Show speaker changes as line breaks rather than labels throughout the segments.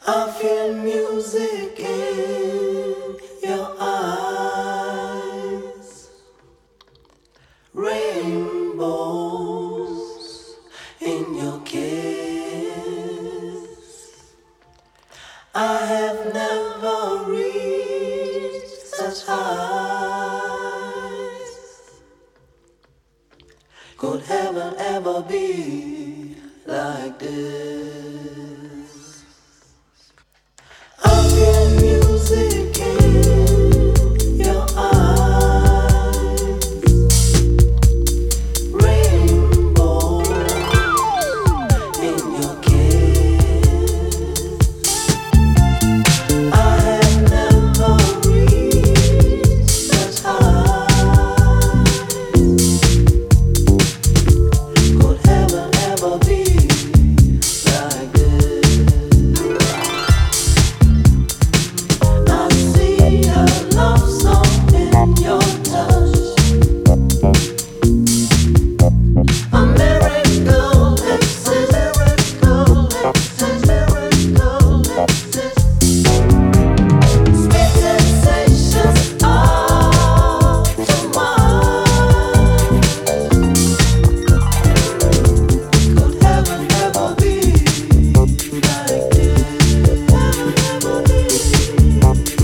I feel music in your eyes, rainbows in your kiss. I have never reached such heights. Could heaven ever be like this? I feel music in your eyes, rainbows in your kiss. I have never reached such heights. Could heaven ever be like this? I see a love song in your touch, a miracle exists, miracle exists. Sweet sensations are too much. Could heaven ever be like this? Heaven ever be like this?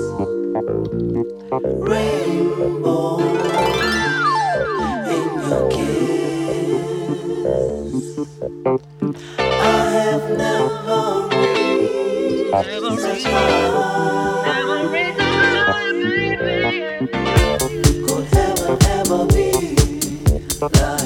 Rainbow in your I have never reached such high. Could heaven ever be like